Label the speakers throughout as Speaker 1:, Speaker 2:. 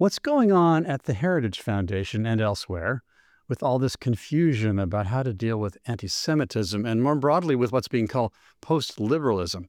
Speaker 1: What's going on at the Heritage Foundation and elsewhere with all this confusion about how to deal with anti-Semitism and more broadly with what's being called post-liberalism?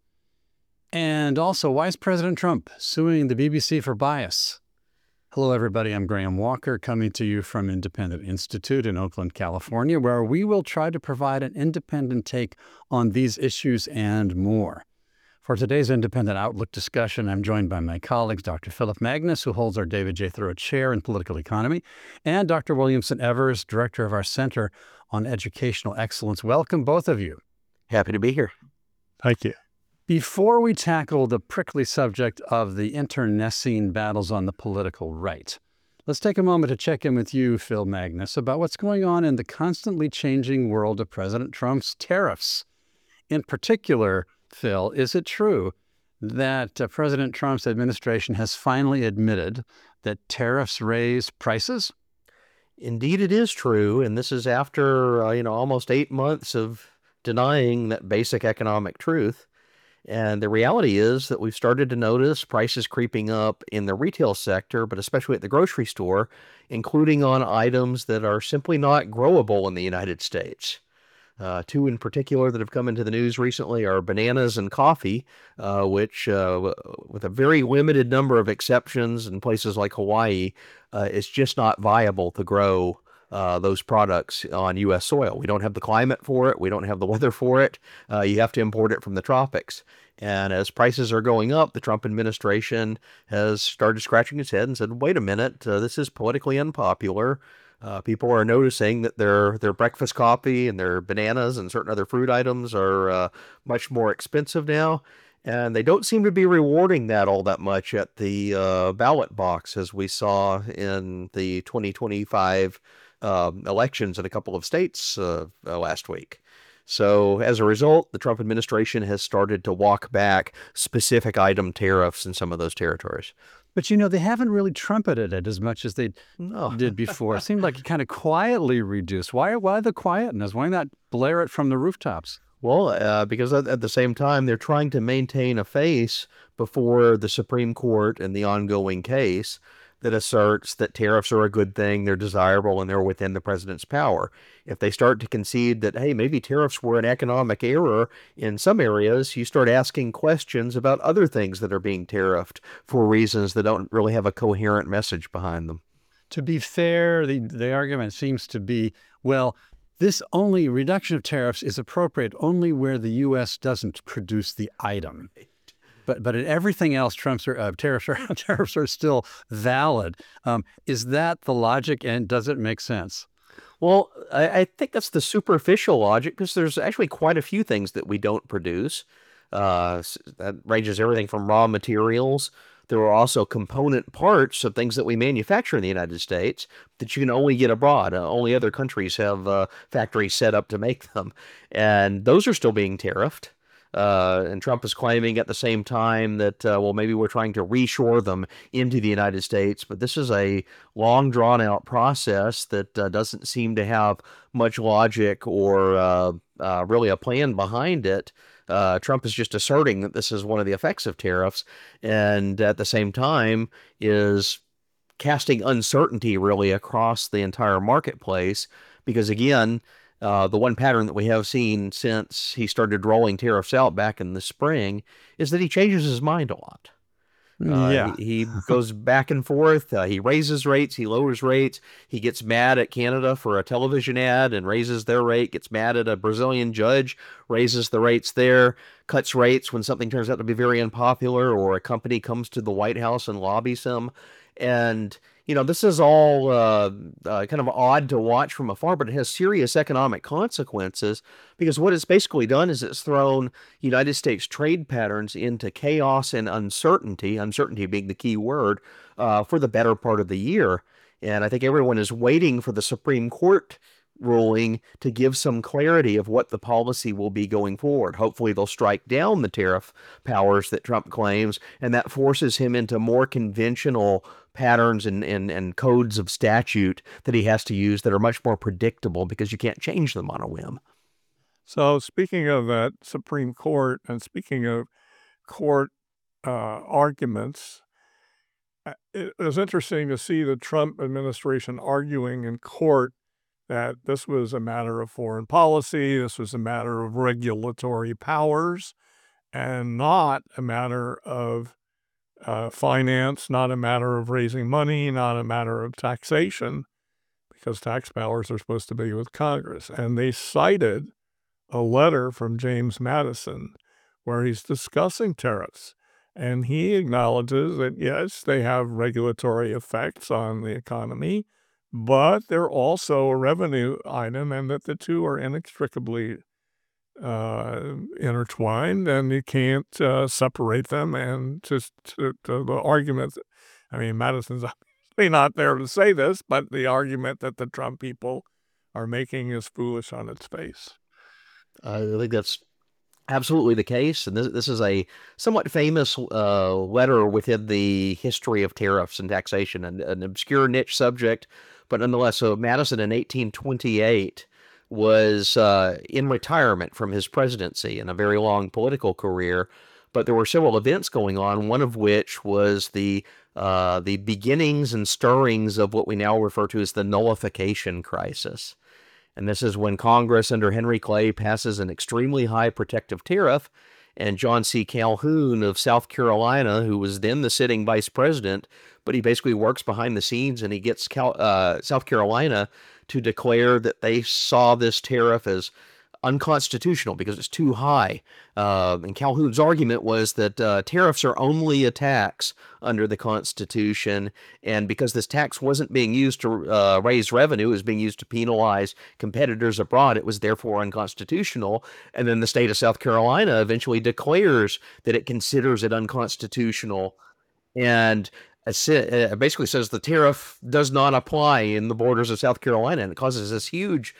Speaker 1: And also, why is President Trump suing the BBC for bias? Hello, everybody. I'm Graham Walker, coming to you from Independent Institute in Oakland, California, where we will try to provide an independent take on these issues and more. For today's Independent Outlook discussion, I'm joined by my colleagues, Dr. Philip Magnus, who holds our David J. Thoreau Chair in Political Economy, and Dr. Williamson Evers, Director of our Center on Educational Excellence. Welcome, both of you.
Speaker 2: Happy to be here.
Speaker 3: Thank you.
Speaker 1: Before we tackle the prickly subject of the internecine battles on the political right, let's take a moment to check in with you, Phil Magnus, about what's going on in the constantly changing world of President Trump's tariffs. In particular, Phil, is it true that President Trump's administration has finally admitted that tariffs raise prices?
Speaker 2: Indeed, it is true. And this is after, almost 8 months of denying that basic economic truth. And the reality is that we've started to notice prices creeping up in the retail sector, but especially at the grocery store, including on items that are simply not growable in the United States. Two in particular that have come into the news recently are bananas and coffee, which, with a very limited number of exceptions in places like Hawaii, it's just not viable to grow those products on U.S. soil. We don't have the climate for it. We don't have the weather for it. You have to import it from the tropics. And as prices are going up, the Trump administration has started scratching its head and said, wait a minute, this is politically unpopular. People are noticing that their breakfast coffee and their bananas and certain other fruit items are much more expensive now. And they don't seem to be rewarding that all that much at the ballot box, as we saw in the 2025 elections in a couple of states last week. So as a result, the Trump administration has started to walk back specific item tariffs in some of those territories.
Speaker 1: But, they haven't really trumpeted it as much as they did before. It seemed like it kind of quietly reduced. Why the quietness? Why not blare it from the rooftops?
Speaker 2: Well, because at the same time, they're trying to maintain a face before the Supreme Court in the ongoing case that asserts that tariffs are a good thing, they're desirable, and they're within the president's power. If they start to concede that, hey, maybe tariffs were an economic error in some areas, you start asking questions about other things that are being tariffed for reasons that don't really have a coherent message behind them.
Speaker 1: To be fair, the argument seems to be, well, this only reduction of tariffs is appropriate only where the U.S. doesn't produce the item. But in everything else, tariffs are still valid. Is that the logic, and does it make sense?
Speaker 2: Well, I think that's the superficial logic, because there's actually quite a few things that we don't produce. That ranges everything from raw materials. There are also component parts of things that we manufacture in the United States that you can only get abroad. Only other countries have factories set up to make them. And those are still being tariffed. And Trump is claiming at the same time that, maybe we're trying to reshore them into the United States. But this is a long, drawn-out process that doesn't seem to have much logic or really a plan behind it. Trump is just asserting that this is one of the effects of tariffs, and at the same time is casting uncertainty really across the entire marketplace, because again, the one pattern that we have seen since he started rolling tariffs out back in the spring is that he changes his mind a lot. He goes back and forth. He raises rates. He lowers rates. He gets mad at Canada for a television ad and raises their rate. Gets mad at a Brazilian judge, raises the rates there. Cuts rates when something turns out to be very unpopular, or a company comes to the White House and lobbies him. And this is all kind of odd to watch from afar, but it has serious economic consequences, because what it's basically done is it's thrown United States trade patterns into chaos and uncertainty being the key word, for the better part of the year. And I think everyone is waiting for the Supreme Court ruling to give some clarity of what the policy will be going forward. Hopefully they'll strike down the tariff powers that Trump claims, and that forces him into more conventional patterns and codes of statute that he has to use that are much more predictable, because you can't change them on a whim.
Speaker 3: So speaking of that Supreme Court, and speaking of court arguments, It was interesting to see the Trump administration arguing in court that this was a matter of foreign policy, this was a matter of regulatory powers, and not a matter of finance, not a matter of raising money, not a matter of taxation, because tax powers are supposed to be with Congress. And they cited a letter from James Madison where he's discussing tariffs. And he acknowledges that, yes, they have regulatory effects on the economy, but they're also a revenue item, and that the two are inextricably intertwined, and you can't separate them. And just the argument, I mean, Madison's obviously not there to say this, but the argument that the Trump people are making is foolish on its face.
Speaker 2: I think that's absolutely the case, and this is a somewhat famous letter within the history of tariffs and taxation, an obscure niche subject, but nonetheless. So Madison in 1828 was in retirement from his presidency and a very long political career, but there were several events going on, one of which was the beginnings and stirrings of what we now refer to as the nullification crisis. And this is when Congress under Henry Clay passes an extremely high protective tariff, and John C. Calhoun of South Carolina, who was then the sitting vice president, but he basically works behind the scenes, and he gets South Carolina to declare that they saw this tariff as unconstitutional because it's too high. And Calhoun's argument was that tariffs are only a tax under the Constitution, and because this tax wasn't being used to raise revenue, it was being used to penalize competitors abroad, it was therefore unconstitutional. And then the state of South Carolina eventually declares that it considers it unconstitutional, and basically says the tariff does not apply in the borders of South Carolina, and it causes this huge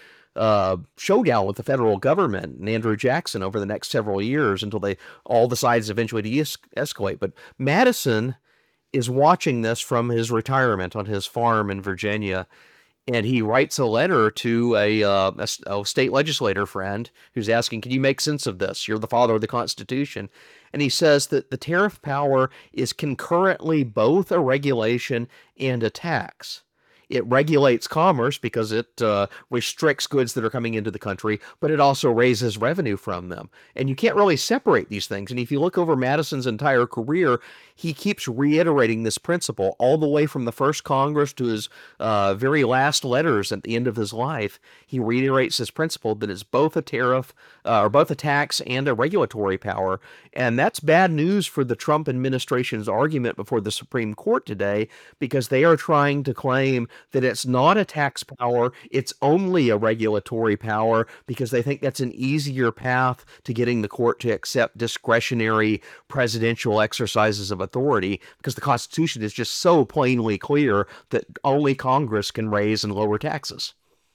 Speaker 2: showdown with the federal government and Andrew Jackson over the next several years until all the sides eventually de-escalate. But Madison is watching this from his retirement on his farm in Virginia, and he writes a letter to a state legislator friend who's asking, can you make sense of this? You're the father of the Constitution. And he says that the tariff power is concurrently both a regulation and a tax. It regulates commerce because it restricts goods that are coming into the country, but it also raises revenue from them. And you can't really separate these things. And if you look over Madison's entire career, he keeps reiterating this principle all the way from the first Congress to his very last letters at the end of his life. He reiterates this principle that it's both a tariff, or both a tax and a regulatory power. And that's bad news for the Trump administration's argument before the Supreme Court today, because they are trying to claim that it's not a tax power, it's only a regulatory power, because they think that's an easier path to getting the court to accept discretionary presidential exercises of authority, because the Constitution is just so plainly clear that only Congress can raise and lower taxes.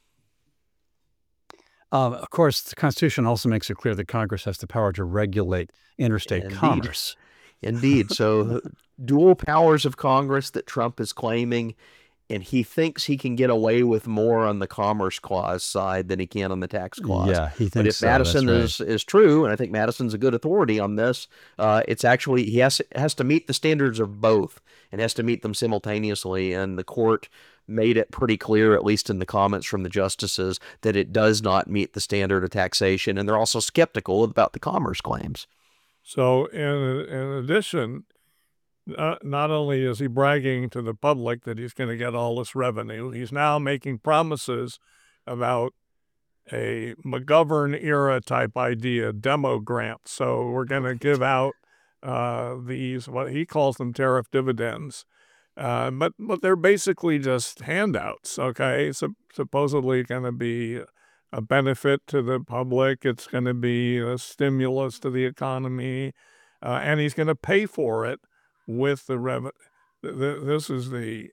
Speaker 1: Of course, the Constitution also makes it clear that Congress has the power to regulate interstate commerce.
Speaker 2: Indeed. So dual powers of Congress that Trump is claiming, and he thinks he can get away with more on the Commerce Clause side than he can on the tax clause.
Speaker 1: Yeah, he thinks
Speaker 2: but if
Speaker 1: so.
Speaker 2: Madison
Speaker 1: That's right.
Speaker 2: is true, and I think Madison's a good authority on this, it's actually, he has to meet the standards of both and has to meet them simultaneously. And the court made it pretty clear, at least in the comments from the justices, that it does not meet the standard of taxation. And they're also skeptical about the commerce claims.
Speaker 3: So in addition, not only is he bragging to the public that he's going to get all this revenue, he's now making promises about a McGovern era type idea, demo grants. So we're going to give out these, what he calls them, tariff dividends. But they're basically just handouts, okay? Supposedly going to be a benefit to the public. It's going to be a stimulus to the economy, and he's going to pay for it with the revenue. This is the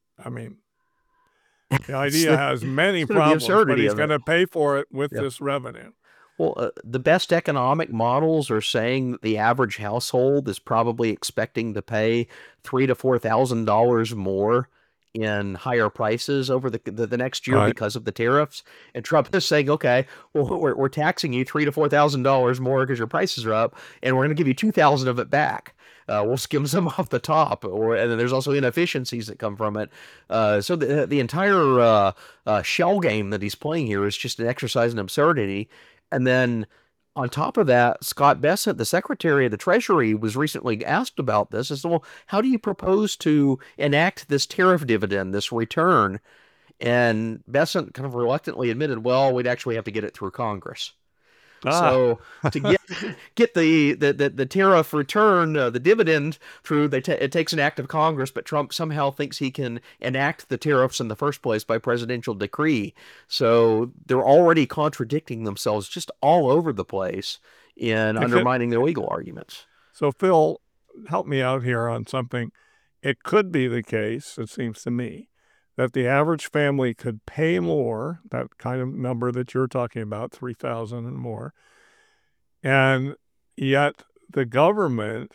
Speaker 3: idea has many problems, but he's going to pay for it with this revenue.
Speaker 2: Well, the best economic models are saying that the average household is probably expecting to pay $3,000 to $4,000 more in higher prices over the next year
Speaker 3: Right.
Speaker 2: because of the tariffs. And Trump is saying, okay, well, we're taxing you $3,000 to $4,000 more because your prices are up, and we're going to give you 2,000 of it back. We'll skim some off the top, and then there's also inefficiencies that come from it. So the entire shell game that he's playing here is just an exercise in absurdity. And then on top of that, Scott Bessent, the Secretary of the Treasury, was recently asked about this. He said, well, how do you propose to enact this tariff dividend, this return? And Bessent kind of reluctantly admitted, well, we'd actually have to get it through Congress. So to get the tariff return, the dividend through, it takes an act of Congress, but Trump somehow thinks he can enact the tariffs in the first place by presidential decree. So they're already contradicting themselves just all over the place in undermining their legal arguments.
Speaker 3: So Phil, help me out here on something. It could be the case, it seems to me, that the average family could pay more, that kind of number that you're talking about, 3,000 and more, and yet the government,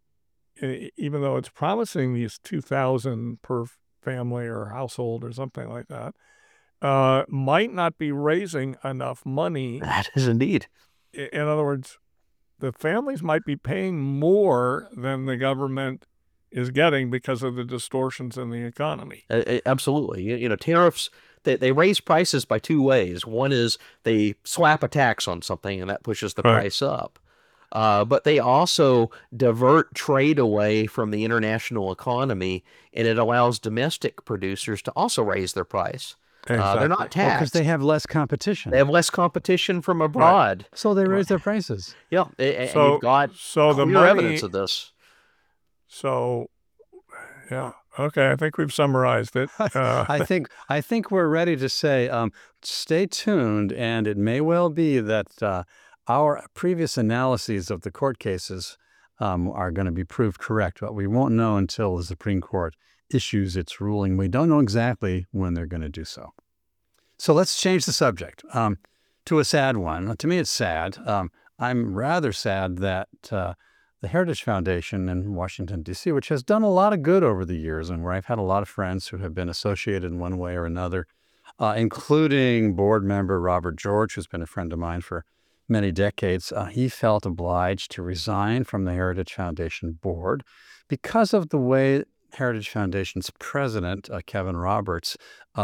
Speaker 3: even though it's promising these 2,000 per family or household or something like that, might not be raising enough money.
Speaker 2: That is indeed.
Speaker 3: In other words, the families might be paying more than the government is getting because of the distortions in the economy.
Speaker 2: Absolutely. Tariffs, they raise prices by two ways. One is they slap a tax on something, and that pushes the price up. But they also divert trade away from the international economy, and it allows domestic producers to also raise their price.
Speaker 3: Exactly.
Speaker 2: They're not taxed.
Speaker 1: Because they have less competition.
Speaker 2: They have less competition from abroad.
Speaker 1: So they raise their prices.
Speaker 2: Yeah, and you've got
Speaker 3: the
Speaker 2: clear evidence of this.
Speaker 3: So, yeah, okay, I think we've summarized it.
Speaker 1: I think we're ready to say, stay tuned, and it may well be that our previous analyses of the court cases are going to be proved correct, but we won't know until the Supreme Court issues its ruling. We don't know exactly when they're going to do so. So let's change the subject to a sad one. To me, it's sad. I'm rather sad that the Heritage Foundation in Washington, D.C., which has done a lot of good over the years and where I've had a lot of friends who have been associated in one way or another, including board member Robert George, who's been a friend of mine for many decades. He felt obliged to resign from the Heritage Foundation board because of the way Heritage Foundation's president, Kevin Roberts,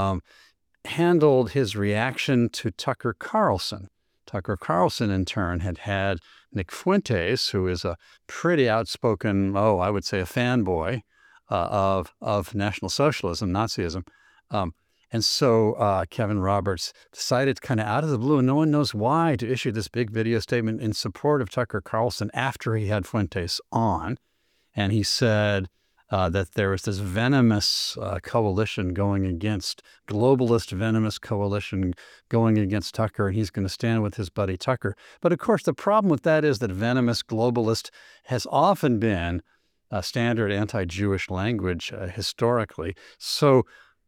Speaker 1: handled his reaction to Tucker Carlson. Tucker Carlson, in turn, had Nick Fuentes, who is a pretty outspoken, I would say a fanboy of National Socialism, Nazism. And so Kevin Roberts decided kind of out of the blue, and no one knows why, to issue this big video statement in support of Tucker Carlson after he had Fuentes on. And he said that there was this venomous coalition going against, globalist venomous coalition going against Tucker, and he's going to stand with his buddy Tucker. But of course, the problem with that is that venomous globalist has often been a standard anti-Jewish language historically. So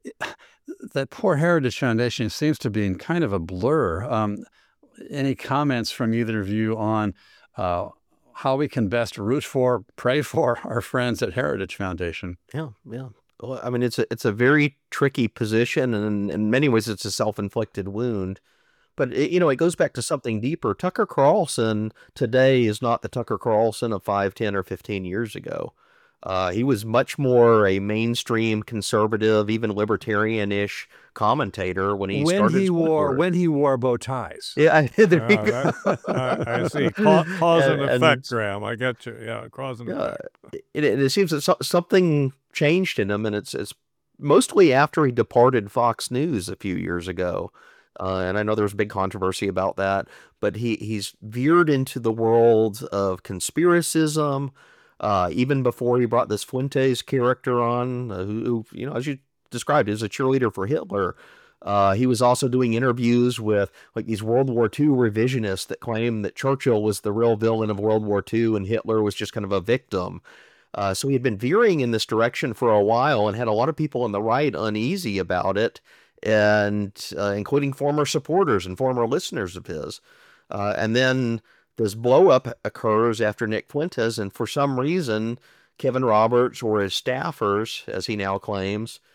Speaker 1: that poor Heritage Foundation seems to be in kind of a blur. Any comments from either of you on how we can best root for, pray for our friends at Heritage Foundation?
Speaker 2: Yeah. Well, I mean, it's a very tricky position, and in many ways, it's a self-inflicted wound. But it goes back to something deeper. Tucker Carlson today is not the Tucker Carlson of 5, 10, or 15 years ago. He was much more a mainstream conservative, even libertarian-ish commentator when he started.
Speaker 1: When he wore bow ties.
Speaker 2: Yeah, there you go.
Speaker 3: I see. Cause and effect, Graham. I get you. Yeah, cause and effect.
Speaker 2: It seems that something changed in him, and it's mostly after he departed Fox News a few years ago. And I know there was a big controversy about that, but he's veered into the world of conspiracism. Even before he brought this Fuentes character on, who as you described, is a cheerleader for Hitler. He was also doing interviews with like these World War II revisionists that claim that Churchill was the real villain of World War II and Hitler was just kind of a victim. So he had been veering in this direction for a while and had a lot of people on the right uneasy about it, and including former supporters and former listeners of his. And then this blow-up occurs after Nick Fuentes, and for some reason, Kevin Roberts or his staffers, as he now claims,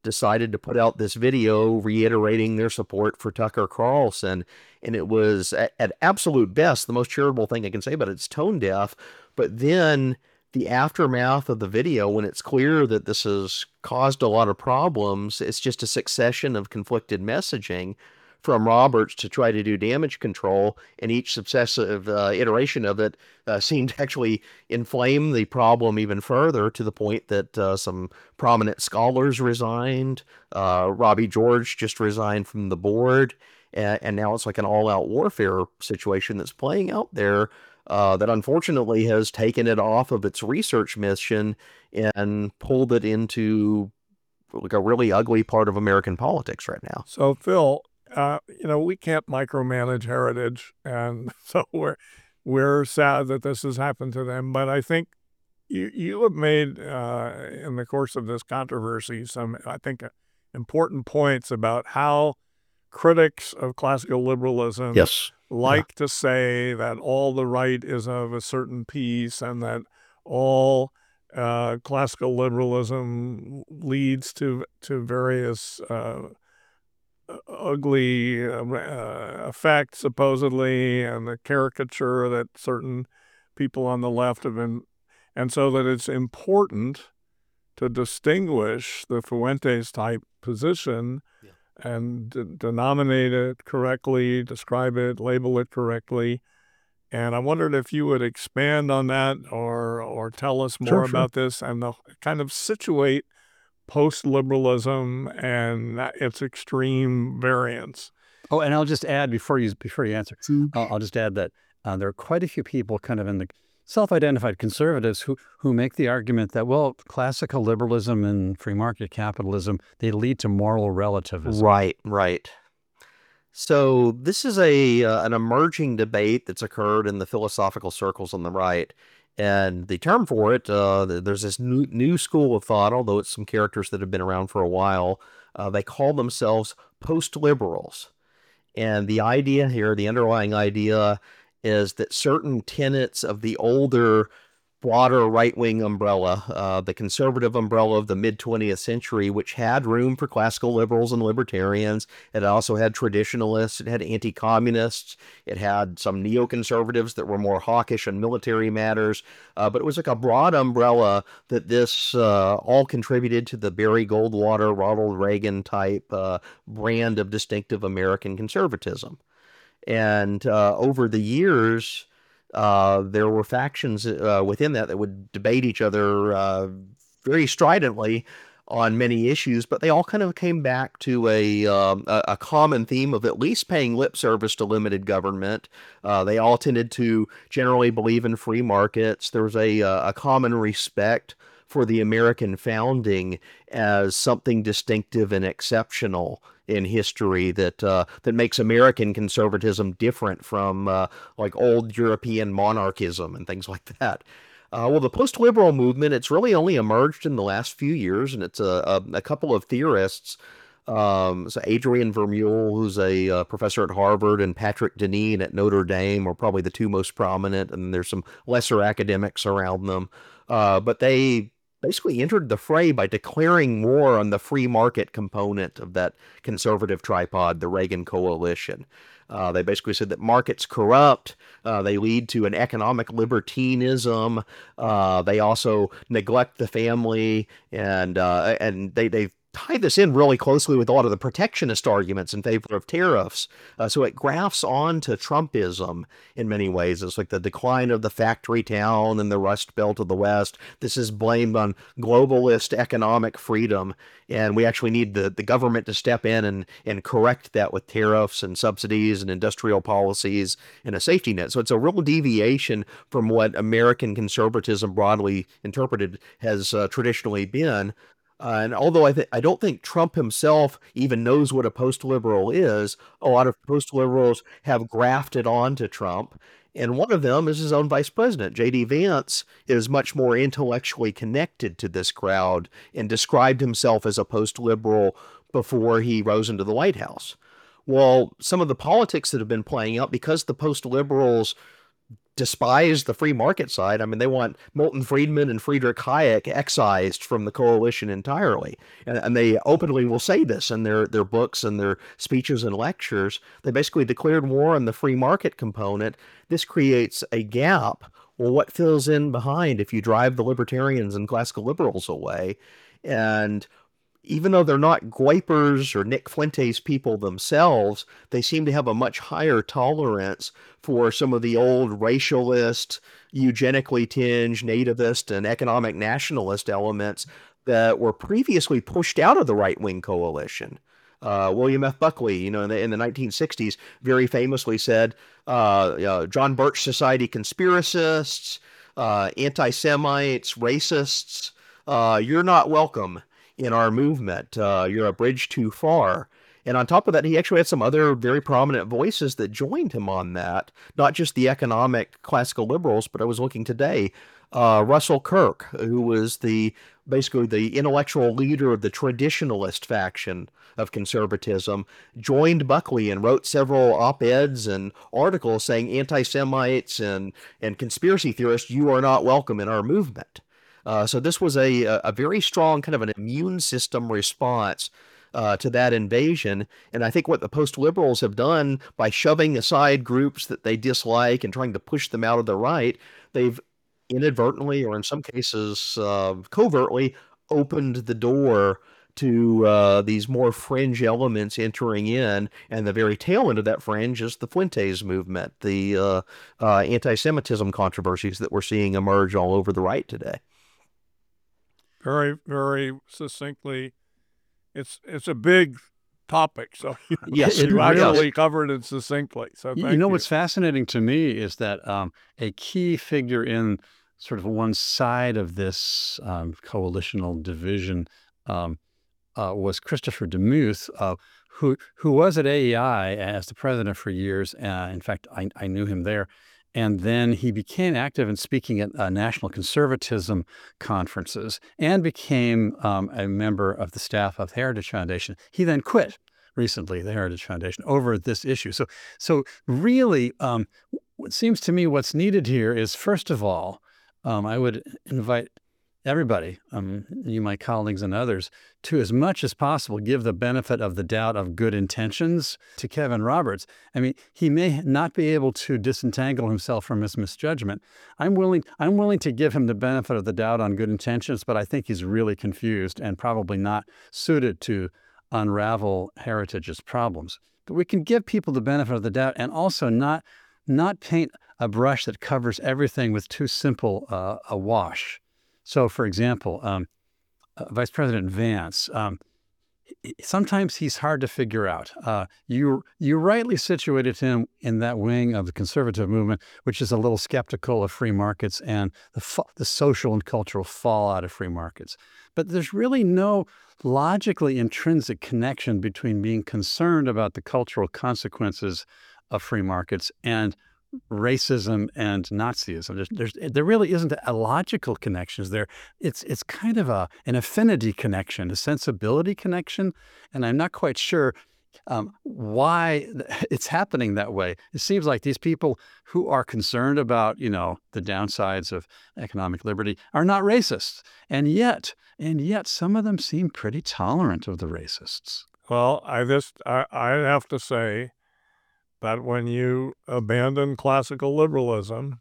Speaker 2: decided to put out this video reiterating their support for Tucker Carlson. And it was, at absolute best, the most charitable thing I can say about it. It's tone deaf. But then the aftermath of the video, when it's clear that this has caused a lot of problems, it's just a succession of conflicted messaging from Roberts to try to do damage control, and each successive iteration of it seemed to actually inflame the problem even further, to the point that some prominent scholars resigned. Robbie George just resigned from the board, and now it's like an all-out warfare situation that's playing out there that unfortunately has taken it off of its research mission and pulled it into like a really ugly part of American politics right now.
Speaker 3: So, Phil, we can't micromanage Heritage, and so we're sad that this has happened to them. But I think you have made in the course of this controversy some, I think, important points about how critics of classical liberalism like to say that all the right is of a certain piece, and that all classical liberalism leads to various ugly effects, supposedly, and the caricature that certain people on the left have been, and so that it's important to distinguish the Fuentes type position and denominate it correctly, describe it, label it correctly. And I wondered if you would expand on that, or tell us more about this, and kind of situate post-liberalism and its extreme variants.
Speaker 1: Oh, and I'll just add before you answer, I'll just add that there are quite a few people kind of in the self-identified conservatives who make the argument that, well, classical liberalism and free market capitalism, they lead to moral relativism.
Speaker 2: Right. So this is an emerging debate that's occurred in the philosophical circles on the right. And the term for it, there's this new school of thought, although it's some characters that have been around for a while. They call themselves post-liberals. And the idea here, the underlying idea, is that certain tenets of the older, broader right-wing umbrella, the conservative umbrella of the mid-20th century, which had room for classical liberals and libertarians. It also had traditionalists. It had anti-communists. It had some neoconservatives that were more hawkish on military matters. But it was like a broad umbrella that this all contributed to the Barry Goldwater, Ronald Reagan type brand of distinctive American conservatism. And over the years, there were factions within that would debate each other very stridently on many issues, but they all kind of came back to a common theme of at least paying lip service to limited government. They all tended to generally believe in free markets. There was a common respect for the American founding as something distinctive and exceptional in history that makes American conservatism different from like old European monarchism and things like that. Well, the post-liberal movement, it's really only emerged in the last few years, and it's a couple of theorists. So Adrian Vermeule, who's a professor at Harvard, and Patrick Deneen at Notre Dame are probably the two most prominent, and there's some lesser academics around them. But they basically entered the fray by declaring war on the free market component of that conservative tripod, the Reagan coalition. They basically said that markets corrupt, they lead to an economic libertinism, they also neglect the family, and they tie this in really closely with a lot of the protectionist arguments in favor of tariffs. So it grafts on to Trumpism in many ways. It's like the decline of the factory town and the Rust Belt of the West. This is blamed on globalist economic freedom, and we actually need the government to step in and correct that with tariffs and subsidies and industrial policies and a safety net. So it's a real deviation from what American conservatism broadly interpreted has traditionally been. And although I don't think Trump himself even knows what a post-liberal is, a lot of post-liberals have grafted onto Trump. And one of them is his own vice president. J.D. Vance is much more intellectually connected to this crowd and described himself as a post-liberal before he rose into the White House. Well, some of the politics that have been playing out, because the post-liberals despise the free market side. I mean, they want Milton Friedman and Friedrich Hayek excised from the coalition entirely. And they openly will say this in their books and their speeches and lectures. They basically declared war on the free market component. This creates a gap. Well, what fills in behind if you drive the libertarians and classical liberals away? And even though they're not Guipers or Nick Fuentes people themselves, they seem to have a much higher tolerance for some of the old racialist, eugenically tinged, nativist, and economic nationalist elements that were previously pushed out of the right-wing coalition. William F. Buckley, in the 1960s, very famously said, John Birch Society conspiracists, anti-Semites, racists, you're not welcome in our movement. You're a bridge too far. And on top of that, he actually had some other very prominent voices that joined him on that, not just the economic classical liberals, but I was looking today, Russell Kirk, who was basically the intellectual leader of the traditionalist faction of conservatism, joined Buckley and wrote several op-eds and articles saying anti-Semites and conspiracy theorists, you are not welcome in our movement. So this was a very strong kind of an immune system response to that invasion. And I think what the post-liberals have done by shoving aside groups that they dislike and trying to push them out of the right, they've inadvertently, or in some cases covertly, opened the door to these more fringe elements entering in, and the very tail end of that fringe is the Fuentes movement, the anti-Semitism controversies that we're seeing emerge all over the right today.
Speaker 3: Very, very succinctly, it's a big topic, so
Speaker 2: Yes,
Speaker 3: you
Speaker 1: really
Speaker 3: actually covered it succinctly. So thank you.
Speaker 1: What's fascinating to me is that a key figure in sort of one side of this coalitional division was Christopher DeMuth, who was at AEI as the president for years. In fact, I knew him there. And then he became active in speaking at national conservatism conferences and became a member of the staff of the Heritage Foundation. He then quit recently, the Heritage Foundation, over this issue. So really, what seems to me what's needed here is, first of all, I would invite everybody, you, my colleagues and others, to as much as possible give the benefit of the doubt of good intentions to Kevin Roberts. I mean, he may not be able to disentangle himself from his misjudgment. I'm willing to give him the benefit of the doubt on good intentions, but I think he's really confused and probably not suited to unravel Heritage's problems. But we can give people the benefit of the doubt and also not paint a brush that covers everything with too simple a wash. So, for example, Vice President Vance, sometimes he's hard to figure out. You rightly situated him in that wing of the conservative movement, which is a little skeptical of free markets and the social and cultural fallout of free markets. But there's really no logically intrinsic connection between being concerned about the cultural consequences of free markets and racism and Nazism. There really isn't a logical connection there. It's kind of an affinity connection, a sensibility connection, and I'm not quite sure why it's happening that way. It seems like these people who are concerned about, the downsides of economic liberty are not racists, and yet some of them seem pretty tolerant of the racists.
Speaker 3: Well, I have to say that when you abandon classical liberalism,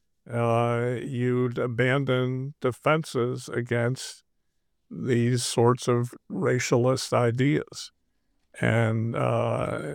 Speaker 3: you'd abandon defenses against these sorts of racialist ideas. And I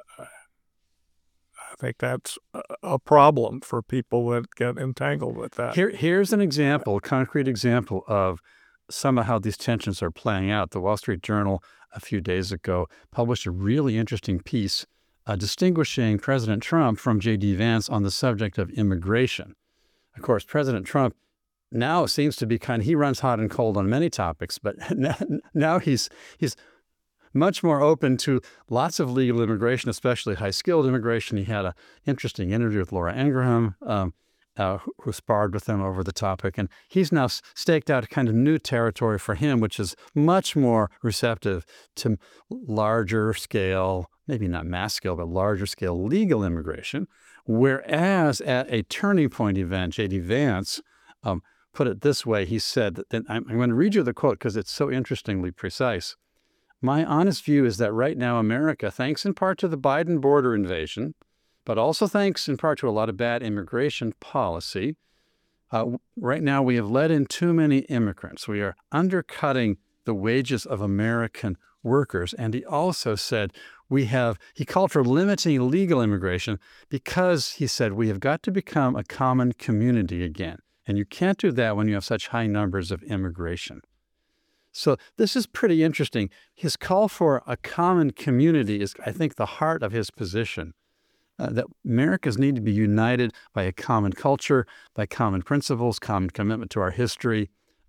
Speaker 3: think that's a problem for people that get entangled with that.
Speaker 1: Here's an example, a concrete example of some of how these tensions are playing out. The Wall Street Journal a few days ago published a really interesting piece distinguishing President Trump from J.D. Vance on the subject of immigration. Of course, President Trump now seems to be he runs hot and cold on many topics, but now he's much more open to lots of legal immigration, especially high-skilled immigration. He had an interesting interview with Laura Ingraham, who sparred with him over the topic. And he's now staked out kind of new territory for him, which is much more receptive to larger scale, maybe not mass scale, but larger scale legal immigration, Whereas at a turning point event, J.D. Vance put it this way. He said, that I'm going to read you the quote because it's so interestingly precise. My honest view is that right now America, thanks in part to the Biden border invasion, but also thanks in part to a lot of bad immigration policy, right now we have let in too many immigrants. We are undercutting the wages of American workers. And he also said he called for limiting legal immigration because he said we have got to become a common community again. And you can't do that when you have such high numbers of immigration. So this is pretty interesting. His call for a common community is, I think, the heart of his position, that Americans need to be united by a common culture, by common principles, common commitment to our history.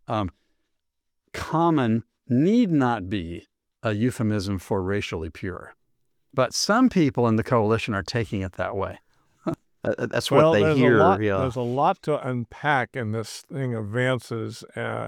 Speaker 1: Common need not be a euphemism for racially pure. But some people in the coalition are taking it that way.
Speaker 2: That's what they hear.
Speaker 3: There's a lot to unpack in this thing of Vance's.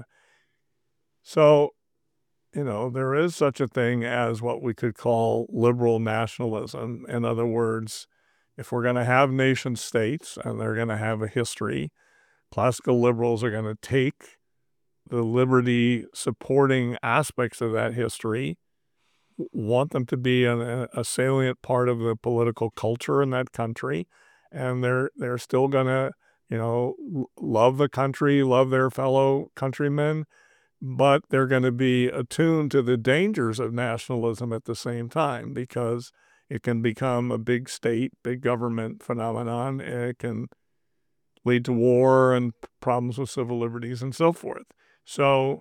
Speaker 3: So, there is such a thing as what we could call liberal nationalism. In other words, if we're going to have nation states and they're going to have a history, classical liberals are going to take the liberty supporting aspects of that history, want them to be a salient part of the political culture in that country, and they're still going to, love the country, love their fellow countrymen, but they're going to be attuned to the dangers of nationalism at the same time, because it can become a big state, big government phenomenon. It can lead to war and problems with civil liberties and so forth. So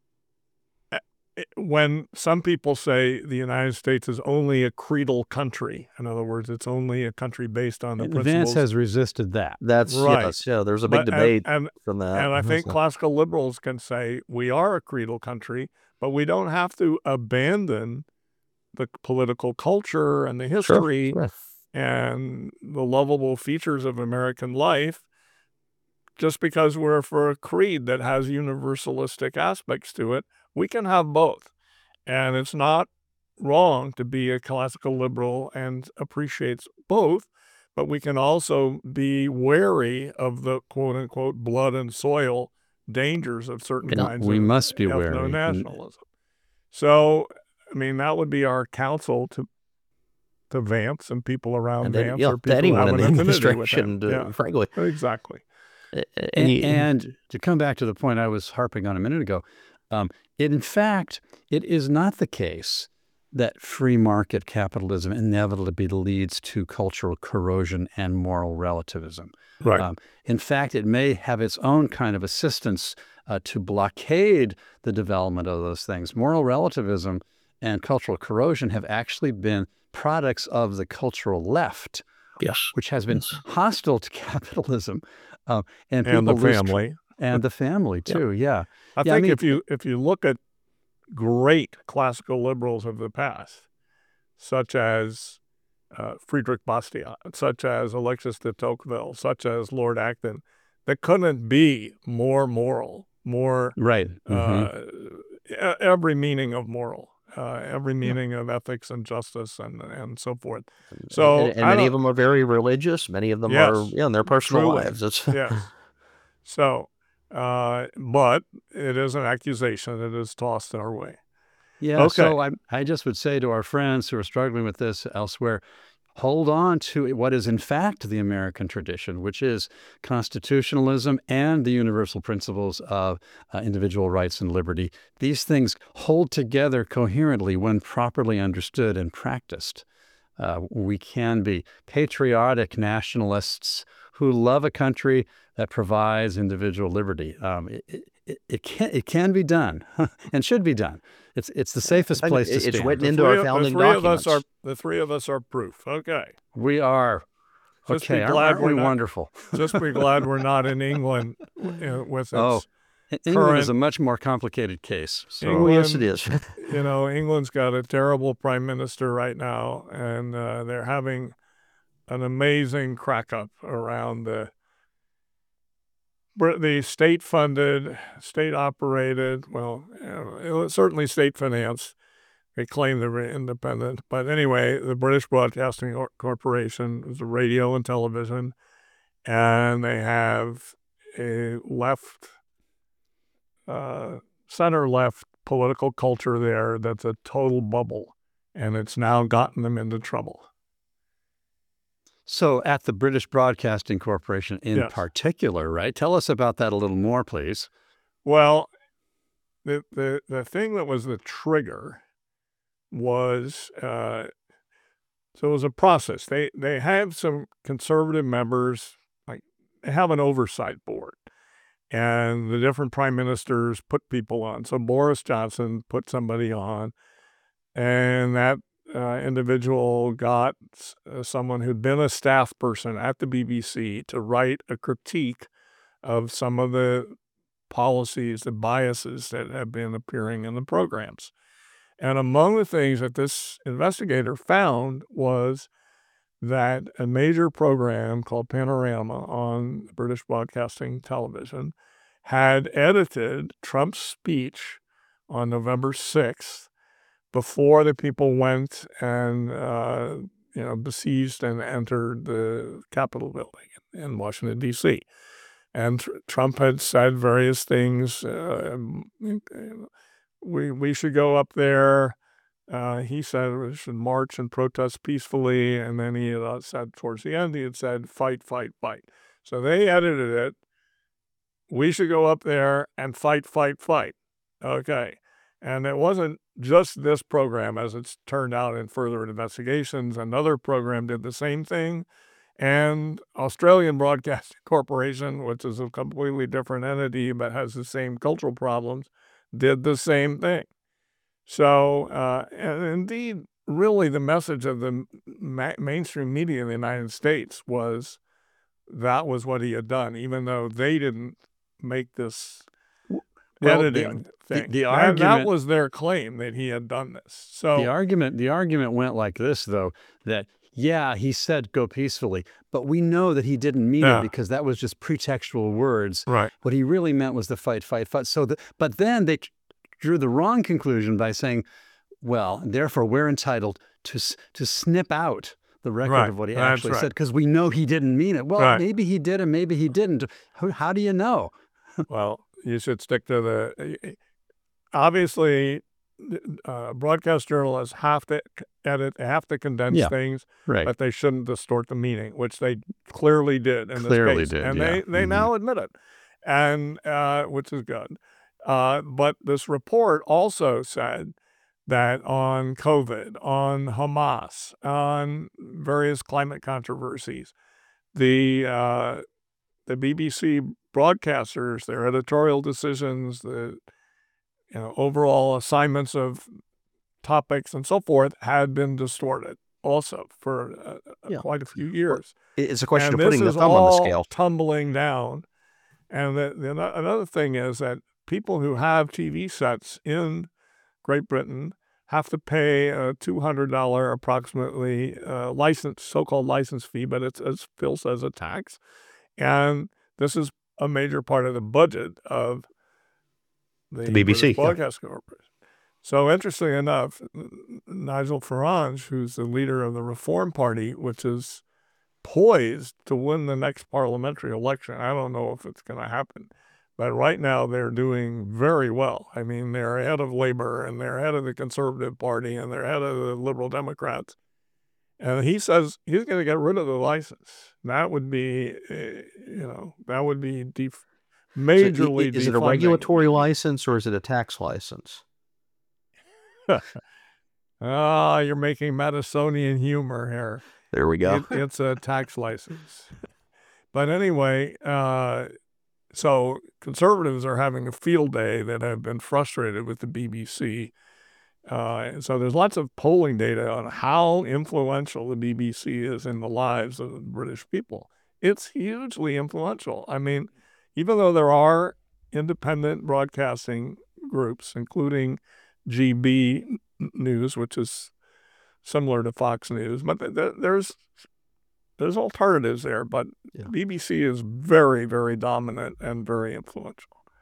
Speaker 3: when some people say the United States is only a creedal country, in other words, it's only a country based on the principles.
Speaker 1: Vance has resisted that.
Speaker 2: That's
Speaker 3: right.
Speaker 2: Yes, yeah. There's a big debate from that.
Speaker 3: And I think classical liberals can say we are a creedal country, but we don't have to abandon the political culture and the history and the lovable features of American life just because we're for a creed that has universalistic aspects to it. We can have both. And it's not wrong to be a classical liberal and appreciates both, but we can also be wary of the quote-unquote blood and soil dangers of certain kinds
Speaker 1: we
Speaker 3: of
Speaker 1: must be wary.
Speaker 3: ethno-nationalism. So, that would be our counsel to Vance and people around Vance, or people who have an affinity with him.
Speaker 2: Frankly.
Speaker 3: Exactly.
Speaker 1: And to come back to the point I was harping on a minute ago, in fact, it is not the case that free market capitalism inevitably leads to cultural corrosion and moral relativism.
Speaker 3: Right.
Speaker 1: In fact, it may have its own kind of assistance to blockade the development of those things. Moral relativism and cultural corrosion have actually been products of the cultural left, which has been hostile to capitalism, and
Speaker 3: the family.
Speaker 1: And the family too,
Speaker 3: I think if you look at great classical liberals of the past, such as Friedrich Bastiat, such as Alexis de Tocqueville, such as Lord Acton, they couldn't be more moral, more every meaning of moral, every meaning of ethics and justice and so forth. So
Speaker 2: and many of them are very religious. Many of them are in their personal lives.
Speaker 3: So. But it is an accusation that is tossed our way.
Speaker 1: So I just would say to our friends who are struggling with this elsewhere, hold on to what is in fact the American tradition, which is constitutionalism and the universal principles of individual rights and liberty. These things hold together coherently when properly understood and practiced. We can be patriotic nationalists who love a country that provides individual liberty. It can be done and should be done. It's the safest place to stand.
Speaker 2: It's written into our founding documents.
Speaker 3: The three of us are proof. Okay.
Speaker 1: We are. Okay, aren't we wonderful?
Speaker 3: Just be glad we're not in England with its
Speaker 1: England is a much more complicated case. So.
Speaker 3: England,
Speaker 2: yes, it is.
Speaker 3: England's got a terrible prime minister right now, and they're having an amazing crack-up around the state-funded, state-operated, certainly state-financed They claim they were independent. But anyway, the British Broadcasting Corporation is a radio and television, and they have a center-left political culture there that's a total bubble, and it's now gotten them into trouble.
Speaker 1: So at the British Broadcasting Corporation in
Speaker 3: Yes.
Speaker 1: particular, right? Tell us about that a little more, please.
Speaker 3: Well, the thing that was the trigger was so it was a process. They have some conservative members, like they have an oversight board, and the different prime ministers put people on. So Boris Johnson put somebody on, and that individual got someone who'd been a staff person at the BBC to write a critique of some of the policies, the biases that have been appearing in the programs. And among the things that this investigator found was that a major program called Panorama on British Broadcasting Television had edited Trump's speech on November 6th before the people went and besieged and entered the Capitol building in Washington, D.C. And Trump had said various things. We should go up there. He said we should march and protest peacefully. And then he had said towards the end, he had said, fight, fight, fight. So they edited it. We should go up there and fight, fight, fight. Okay. And it wasn't just this program, as it's turned out in further investigations. Another program did the same thing. And Australian Broadcasting Corporation, which is a completely different entity but has the same cultural problems, did the same thing. So, and indeed, really the message of the mainstream media in the United States was that was what he had done, even though they didn't make this editing thing.
Speaker 1: The argument,
Speaker 3: that was their claim that he had done this. So
Speaker 1: the argument went like this, though, that yeah, he said go peacefully, but we know that he didn't mean it because that was just pretextual words.
Speaker 3: Right.
Speaker 1: What he really meant was the fight, fight, fight. But then they drew the wrong conclusion by saying, well, therefore we're entitled to snip out the record of what he actually said because we know he didn't mean it. Well, maybe he did and maybe he didn't. How do you know?
Speaker 3: Well, you should stick to obviously, broadcast journalists have to edit, have to condense things, but they shouldn't distort the meaning, which they clearly did in this case. And they now admit it, and which is good. But this report also said that on COVID, on Hamas, on various climate controversies, the BBC broadcasters, their editorial decisions, the overall assignments of topics and so forth had been distorted also for quite a few years.
Speaker 2: It's a question of putting the thumb on the scale.
Speaker 3: Tumbling down. And another thing is that people who have TV sets in Great Britain have to pay a $200 approximately so-called license fee, but it's, as Phil says, a tax. And this is a major part of the budget of the BBC Broadcast Corporation. So interestingly enough, Nigel Farage, who's the leader of the Reform Party, which is poised to win the next parliamentary election. I don't know if it's going to happen, but right now they're doing very well. I mean, they're ahead of Labor and they're ahead of the Conservative Party and they're ahead of the Liberal Democrats. And he says he's going to get rid of the license. That would be, majorly.
Speaker 2: So is it a regulatory license or is it a tax license?
Speaker 3: You're making Madisonian humor here.
Speaker 2: There we go.
Speaker 3: It's a tax license. But anyway, so conservatives are having a field day that have been frustrated with the BBC. So there's lots of polling data on how influential the BBC is in the lives of the British people. It's hugely influential. I mean, even though there are independent broadcasting groups, including GB News, which is similar to Fox News, but there's alternatives there. But BBC is very, very dominant and very influential.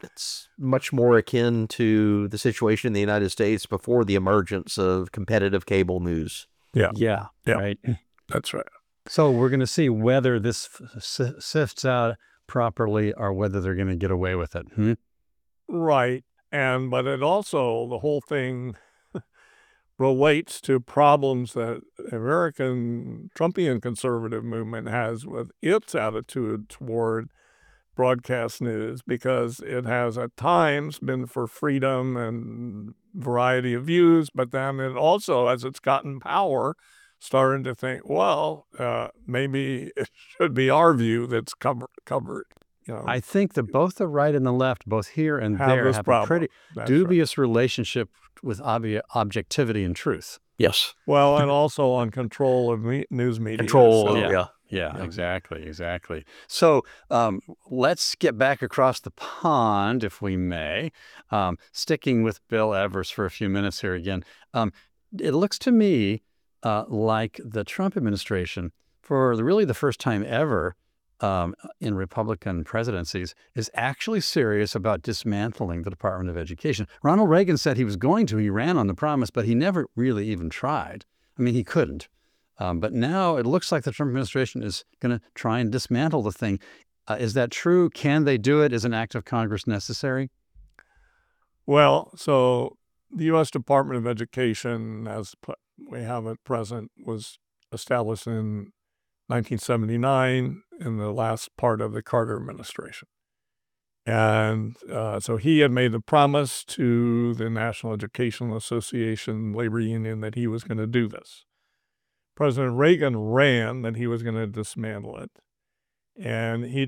Speaker 2: It's much more akin to the situation in the United States before the emergence of competitive cable news.
Speaker 3: Yeah,
Speaker 1: Yeah,
Speaker 3: Yeah.
Speaker 1: right.
Speaker 3: that's right.
Speaker 1: So we're going to see whether this sifts out properly or whether they're going to get away with it.
Speaker 3: Right. But it also, the whole thing relates to problems that the American Trumpian conservative movement has with its attitude toward broadcast news, because it has at times been for freedom and variety of views, but then it also, as it's gotten power, started to think, well, maybe it should be our view that's covered.
Speaker 1: I think that both the right and the left, both here and
Speaker 3: Have
Speaker 1: there,
Speaker 3: this
Speaker 1: have a
Speaker 3: problem.
Speaker 1: pretty
Speaker 3: That's right.
Speaker 1: dubious relationship with objectivity and truth.
Speaker 2: Yes.
Speaker 3: Well, and also on control of news media.
Speaker 2: Control.
Speaker 3: So-
Speaker 2: Yeah.
Speaker 1: Yeah, exactly. So let's get back across the pond, if we may, sticking with Bill Evers for a few minutes here again. It looks to me like the Trump administration, for really the first time ever in Republican presidencies, is actually serious about dismantling the Department of Education. Ronald Reagan said he was going to. He ran on the promise, but he never really even tried. I mean, he couldn't. But now it looks like the Trump administration is going to try and dismantle the thing. Is that true? Can they do it? Is an act of Congress necessary?
Speaker 3: Well, so the U.S. Department of Education, as we have at present, was established in 1979 in the last part of the Carter administration. And so he had made the promise to the National Educational Association labor union that he was going to do this. President Reagan ran that he was going to dismantle it. And he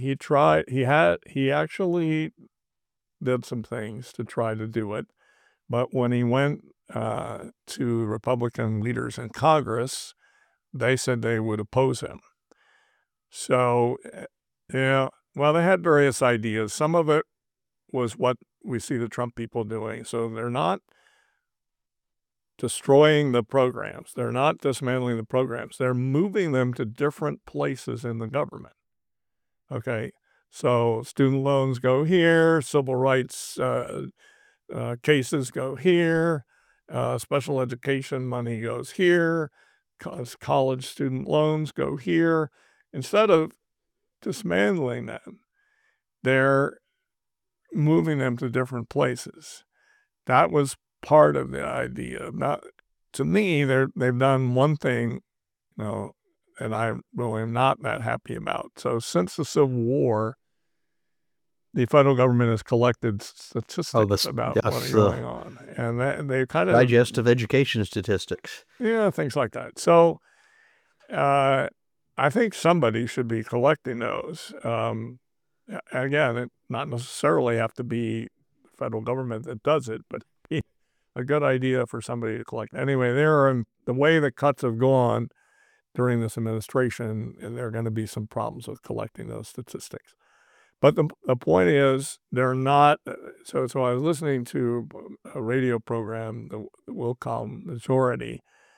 Speaker 3: actually did some things to try to do it. But when he went to Republican leaders in Congress, they said they would oppose him. So, well, they had various ideas. Some of it was what we see the Trump people doing. So they're not destroying the programs. They're not dismantling the programs. They're moving them to different places in the government. Okay. So student loans go here, civil rights cases go here, special education money goes here, college student loans go here. Instead of dismantling them, they're moving them to different places. That was part of the idea. Not, to me, they've done one thing, and I really am not that happy about. So since the Civil War, the federal government has collected statistics about what's going on, and they kind of
Speaker 2: digest of education statistics.
Speaker 3: Yeah, things like that. So I think somebody should be collecting those. Again, it not necessarily have to be the federal government that does it, but a good idea for somebody to collect. Anyway, the way the cuts have gone during this administration, and there are going to be some problems with collecting those statistics. But the point is, they're not. So I was listening to a radio program, the Wilcom Majority,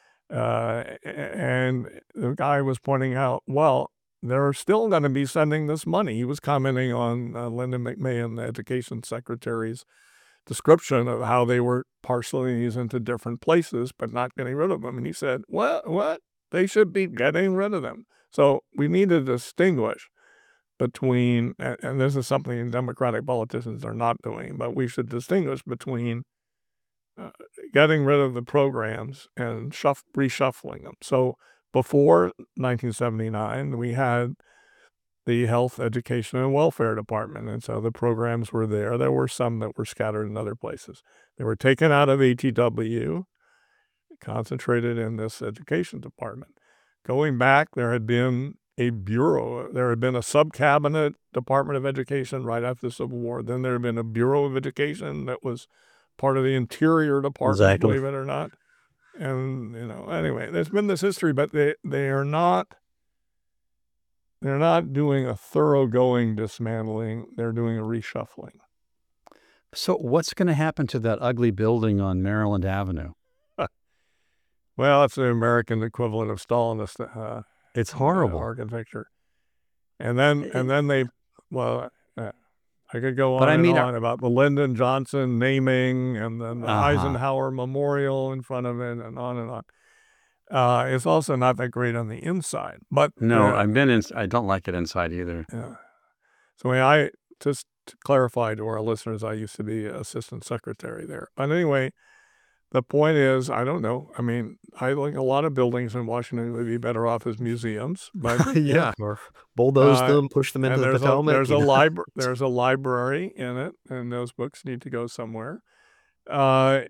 Speaker 3: and the guy was pointing out, well, they're still going to be sending this money. He was commenting on Linda McMahon, the education secretary's description of how they were parceling these into different places, but not getting rid of them. And he said, what? They should be getting rid of them. So we need to distinguish between, and this is something Democratic politicians are not doing, but we should distinguish between getting rid of the programs and reshuffling them. So before 1979, we had the Health, Education, and Welfare Department. And so the programs were there. There were some that were scattered in other places. They were taken out of ATW, concentrated in this Education Department. Going back, there had been a bureau. There had been a sub-cabinet Department of Education right after the Civil War. Then there had been a Bureau of Education that was part of the Interior Department,
Speaker 2: Exactly.
Speaker 3: believe it or not. And, anyway, there's been this history, but they are not... They're not doing a thoroughgoing dismantling. They're doing a reshuffling.
Speaker 1: So what's going to happen to that ugly building on Maryland Avenue?
Speaker 3: Well, it's the American equivalent of Stalinist. It's
Speaker 1: horrible
Speaker 3: architecture. And then they, well, I I could go
Speaker 1: But
Speaker 3: on
Speaker 1: I
Speaker 3: and
Speaker 1: mean,
Speaker 3: on about the Lyndon Johnson naming and then the
Speaker 1: uh-huh.
Speaker 3: Eisenhower Memorial in front of it and on and on. It's also not that great on the inside. But
Speaker 1: No, I don't like it inside either.
Speaker 3: so just to clarify to our listeners, I used to be assistant secretary there. But anyway, the point is, I don't know. I mean, I think a lot of buildings in Washington would be better off as museums. But
Speaker 1: Yeah.
Speaker 2: Or bulldoze them, push them into
Speaker 3: and
Speaker 2: the Potomac.
Speaker 3: there's a library in it, and those books need to go somewhere. The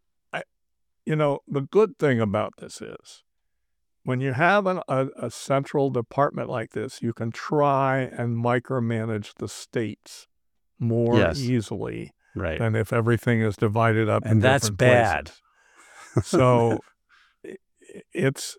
Speaker 3: good thing about this is when you have a central department like this, you can try and micromanage the states more
Speaker 1: Yes.
Speaker 3: easily
Speaker 1: Right.
Speaker 3: than if everything is divided up in
Speaker 1: And that's
Speaker 3: different
Speaker 1: bad.
Speaker 3: places. So it's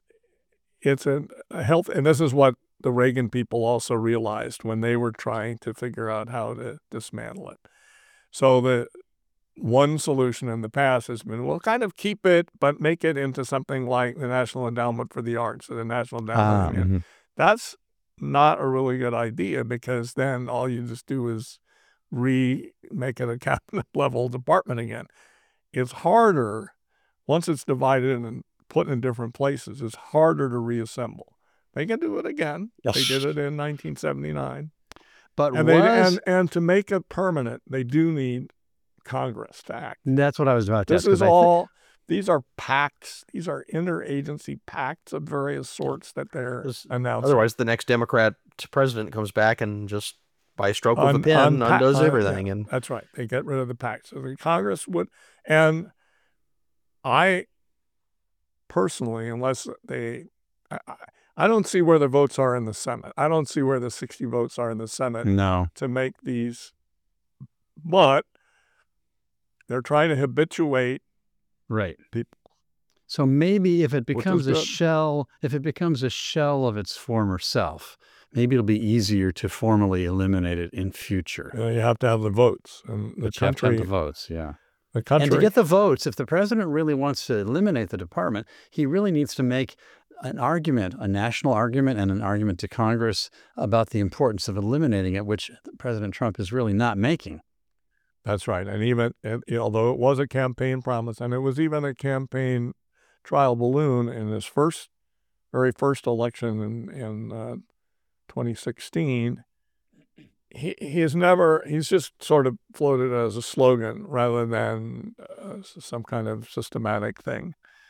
Speaker 3: a health, and this is what the Reagan people also realized when they were trying to figure out how to dismantle it. So the one solution in the past has been, well, kind of keep it, but make it into something like the National Endowment for the Arts or the National Endowment.
Speaker 1: Mhm.
Speaker 3: That's not a really good idea, because then all you just do is make it a cabinet level department again. It's harder, once it's divided and put in different places, it's harder to reassemble. They can do it again.
Speaker 2: Yes.
Speaker 3: They did it in 1979.
Speaker 1: But
Speaker 3: And to make it permanent, they do need Congress to act.
Speaker 1: that's what I was about to
Speaker 3: This
Speaker 1: ask.
Speaker 3: is all, these are pacts, these are interagency pacts of various sorts that they're announcing.
Speaker 2: Otherwise, the next Democrat president comes back and just, by a stroke of a pen, undoes everything. And
Speaker 3: that's right. They get rid of the pacts. So the Congress would, and I personally, unless I don't see where the votes are in the Senate. I don't see where the 60 votes are in the Senate
Speaker 1: No.
Speaker 3: to make these, but they're trying to habituate
Speaker 1: Right.
Speaker 3: people.
Speaker 1: So maybe if it becomes a
Speaker 3: good.
Speaker 1: shell, of its former self, maybe it'll be easier to formally eliminate it in future.
Speaker 3: You have to have the votes, and the
Speaker 1: But you have to have
Speaker 3: country,
Speaker 1: the votes, yeah.
Speaker 3: the country.
Speaker 1: And to get the votes, if the president really wants to eliminate the department, he really needs to make an argument, a national argument and an argument to Congress about the importance of eliminating it, which President Trump is really not making.
Speaker 3: That's right. And even, although it was a campaign promise, and it was even a campaign trial balloon in his very first election in 2016, he's just sort of floated as a slogan rather than some kind of systematic thing.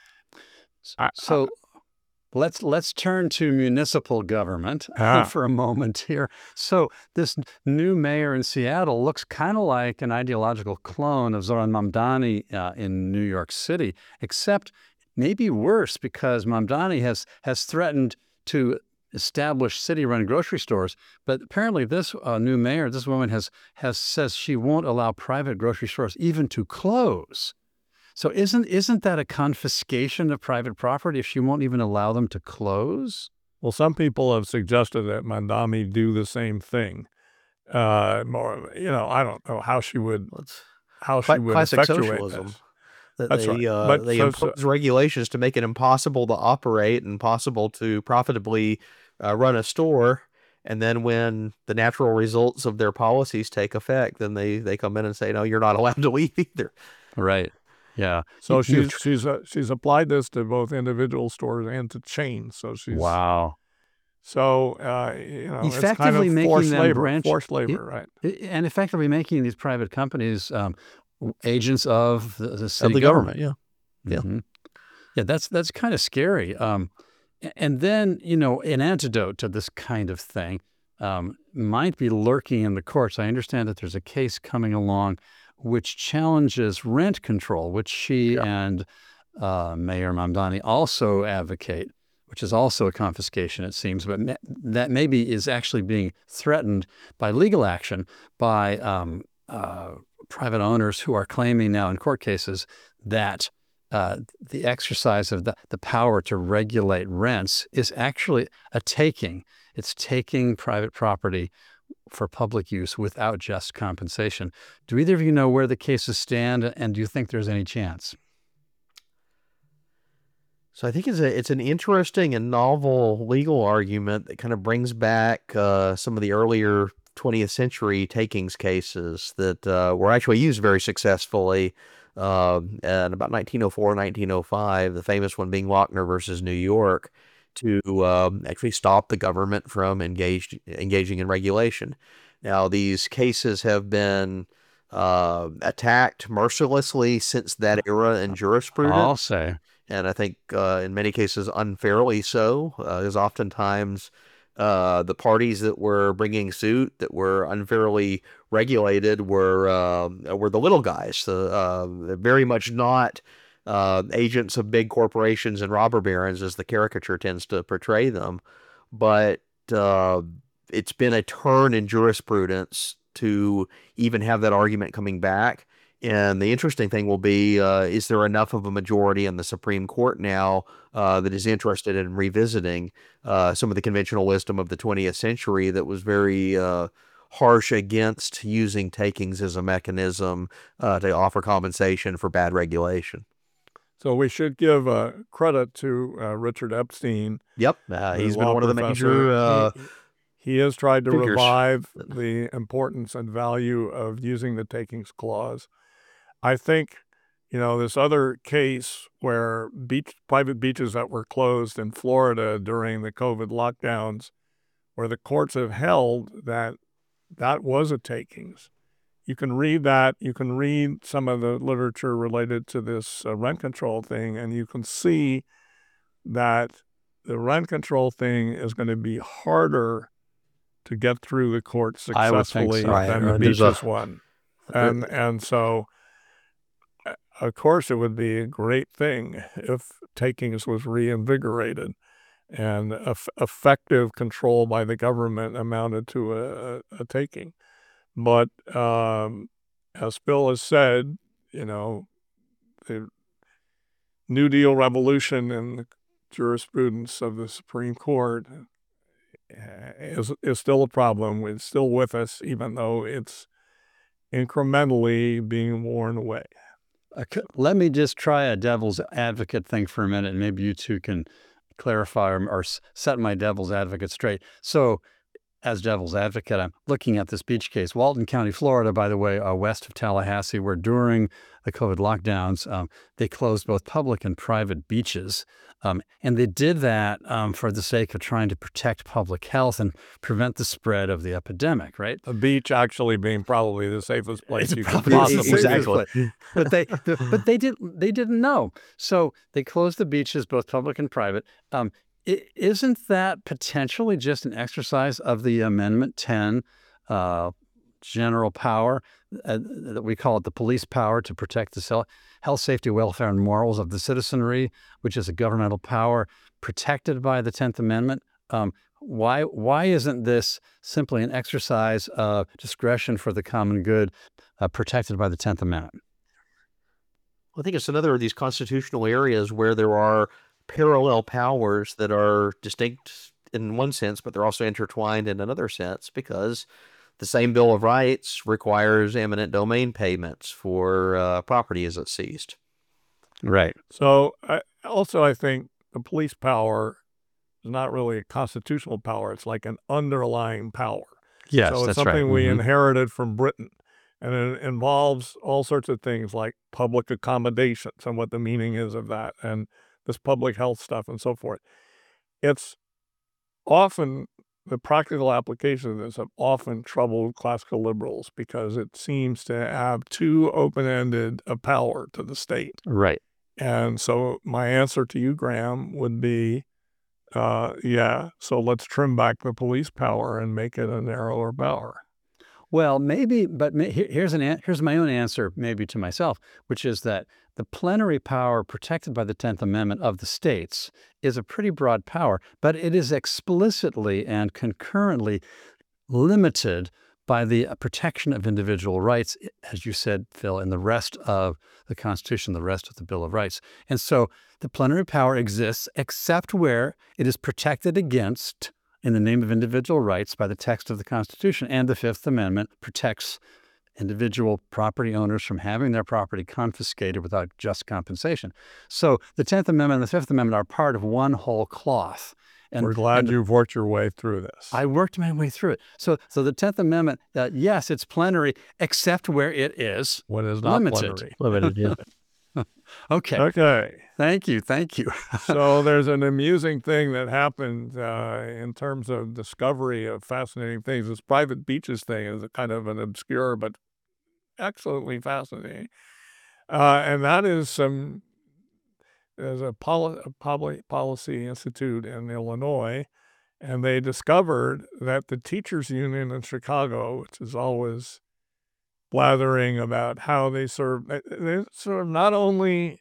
Speaker 1: So let's turn to municipal government for a moment here. So this new mayor in Seattle looks kind of like an ideological clone of Zoran Mamdani in New York City, except maybe worse, because Mamdani has threatened to establish city-run grocery stores, but apparently this new mayor, this woman says she won't allow private grocery stores even to close. So isn't that a confiscation of private property if she won't even allow them to close?
Speaker 3: Well, some people have suggested that Mamdani do the same thing. I don't know how she would
Speaker 2: classic
Speaker 3: effectuate
Speaker 2: socialism.
Speaker 3: this.
Speaker 2: That's
Speaker 3: right.
Speaker 2: But they impose regulations to make it impossible to operate and possible to profitably run a store. And then when the natural results of their policies take effect, then they come in and say, no, you're not allowed to leave either.
Speaker 1: Right. Yeah.
Speaker 3: So she's applied this to both individual stores and to chains. So she's
Speaker 1: wow.
Speaker 3: So
Speaker 1: effectively
Speaker 3: it's kind of
Speaker 1: making
Speaker 3: forced
Speaker 1: them
Speaker 3: labor, right?
Speaker 1: And effectively making these private companies agents of the city
Speaker 2: government. Yeah.
Speaker 1: Mm-hmm. Yeah, that's kind of scary. And then, an antidote to this kind of thing might be lurking in the courts. I understand that there's a case coming along which challenges rent control, which she and Mayor Mamdani also advocate, which is also a confiscation, it seems, but that maybe is actually being threatened by legal action by private owners who are claiming now in court cases that the exercise of the power to regulate rents is actually a taking. It's taking private property for public use without just compensation. Do either of you know where the cases stand, and do you think there's any chance?
Speaker 2: So I think it's an interesting and novel legal argument that kind of brings back some of the earlier 20th century takings cases that were actually used very successfully in about 1904, 1905, the famous one being Lochner versus New York, to actually stop the government from engaging in regulation. Now, these cases have been attacked mercilessly since that era in jurisprudence.
Speaker 1: I'll say.
Speaker 2: And I think in many cases unfairly so, because oftentimes the parties that were bringing suit that were unfairly regulated were the little guys, they're very much not agents of big corporations and robber barons as the caricature tends to portray them. But it's been a turn in jurisprudence to even have that argument coming back. And the interesting thing will be, is there enough of a majority in the Supreme Court now that is interested in revisiting some of the conventional wisdom of the 20th century that was very harsh against using takings as a mechanism to offer compensation for bad regulation?
Speaker 3: So we should give credit to Richard Epstein.
Speaker 2: Yep, he's been one of the major
Speaker 3: He has tried to
Speaker 2: figures.
Speaker 3: revive the importance and value of using the takings clause. I think, this other case where private beaches that were closed in Florida during the COVID lockdowns, where the courts have held that was a takings. You can read that. You can read some of the literature related to this rent control thing, and you can see that the rent control thing is going to be harder to get through the court successfully than the beaches one. And so, of course, it would be a great thing if takings was reinvigorated and effective control by the government amounted to a taking. But as Bill has said, the New Deal revolution in the jurisprudence of the Supreme Court is still a problem. It's still with us, even though it's incrementally being worn away.
Speaker 1: Let me just try a devil's advocate thing for a minute, and maybe you two can clarify or set my devil's advocate straight. So, as devil's advocate, I'm looking at this beach case, Walton County, Florida, by the way, west of Tallahassee, where during the COVID lockdowns, they closed both public and private beaches. And they did that for the sake of trying to protect public health and prevent the spread of the epidemic, right?
Speaker 3: A beach actually being probably the safest place you could
Speaker 1: possibly.
Speaker 3: Exactly.
Speaker 1: But they didn't know. So they closed the beaches, both public and private. Isn't that potentially just an exercise of the Amendment 10 general power, that we call it the police power, to protect the health, safety, welfare, and morals of the citizenry, which is a governmental power protected by the 10th Amendment? Why isn't this simply an exercise of discretion for the common good protected by the 10th Amendment?
Speaker 2: Well, I think it's another of these constitutional areas where there are parallel powers that are distinct in one sense, but they're also intertwined in another sense, because the same Bill of Rights requires eminent domain payments for property as it's seized.
Speaker 1: Right.
Speaker 3: So I think the police power is not really a constitutional power. It's like an underlying power.
Speaker 1: Yes,
Speaker 3: so it's
Speaker 1: that's
Speaker 3: something
Speaker 1: right.
Speaker 3: we inherited from Britain. And it involves all sorts of things like public accommodations and what the meaning is of that, and this public health stuff and so forth. It's often, the practical application of this have often troubled classical liberals because it seems to have too open-ended a power to the state.
Speaker 1: Right.
Speaker 3: And so my answer to you, Graham, would be, so let's trim back the police power and make it a narrower power.
Speaker 1: Well, maybe, but here's my own answer, maybe to myself, which is that the plenary power protected by the 10th Amendment of the states is a pretty broad power, but it is explicitly and concurrently limited by the protection of individual rights, as you said, Phil, in the rest of the Constitution, the rest of the Bill of Rights. And so the plenary power exists except where it is protected against in the name of individual rights by the text of the Constitution. And the Fifth Amendment protects individual property owners from having their property confiscated without just compensation. So the 10th Amendment and the Fifth Amendment are part of one whole cloth.
Speaker 3: We're glad you've worked your way through this.
Speaker 1: I worked my way through it. So the 10th Amendment, yes, it's plenary, except where it is
Speaker 3: What is not
Speaker 1: limited.
Speaker 3: plenary.
Speaker 2: Limited, yeah.
Speaker 1: Okay.
Speaker 3: Okay.
Speaker 1: Thank you.
Speaker 3: So there's an amusing thing that happened in terms of discovery of fascinating things. This private beaches thing is a kind of an obscure but excellently fascinating. And that is there's a public policy institute in Illinois, and they discovered that the teachers union in Chicago, which is always blathering about how they serve not only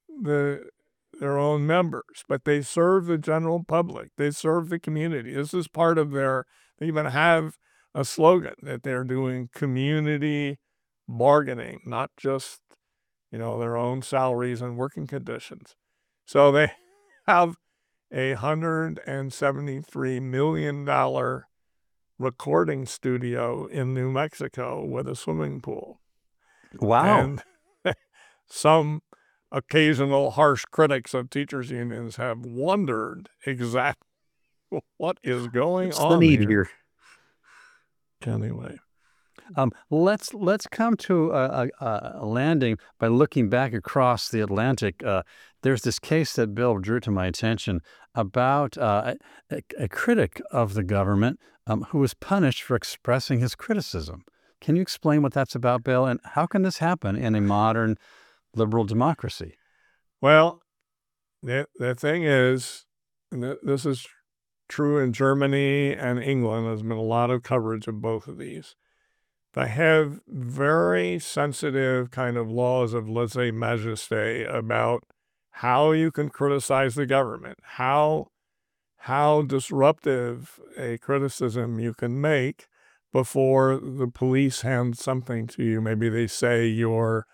Speaker 3: their own members, but they serve the general public. They serve the community. This is part of they even have a slogan that they're doing community bargaining, not just, their own salaries and working conditions. So they have a $173 million recording studio in New Mexico with a swimming pool.
Speaker 1: Wow.
Speaker 3: And some occasional harsh critics of teachers unions have wondered exactly what is going
Speaker 2: What's
Speaker 3: on
Speaker 2: the need here?
Speaker 3: Anyway.
Speaker 1: Let's come to a landing by looking back across the Atlantic. There's this case that Bill drew to my attention about a critic of the government who was punished for expressing his criticism. Can you explain what that's about, Bill, and how can this happen in a modern liberal democracy?
Speaker 3: Well, the thing is, and this is true in Germany and England. There's been a lot of coverage of both of these. They have very sensitive kind of laws of lèse-majesté about how you can criticize the government, how disruptive a criticism you can make before the police hand something to you. Maybe they say you're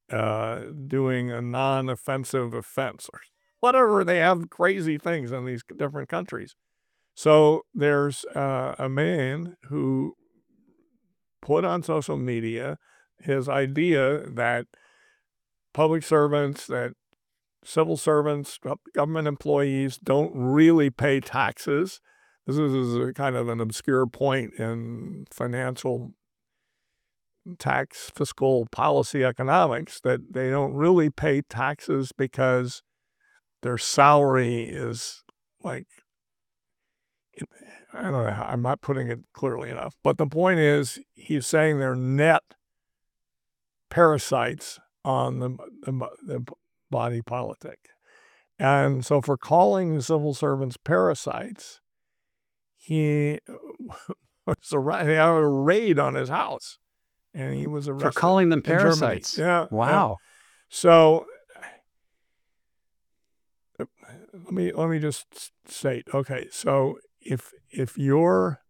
Speaker 3: doing a non-offensive offense or whatever. They have crazy things in these different countries. So there's a man who put on social media his idea that public servants, that civil servants, government employees don't really pay taxes. This is a kind of an obscure point in financial tax fiscal policy economics, that they don't really pay taxes because their salary is like, I don't know, I'm not putting it clearly enough, but the point is he's saying they're net parasites on the body politic. And so for calling the civil servants parasites, he was a raid on his house, and he was arrested.
Speaker 1: For calling them parasites?
Speaker 3: Yeah.
Speaker 1: Wow.
Speaker 3: Yeah. So let me just state, okay, so if you're,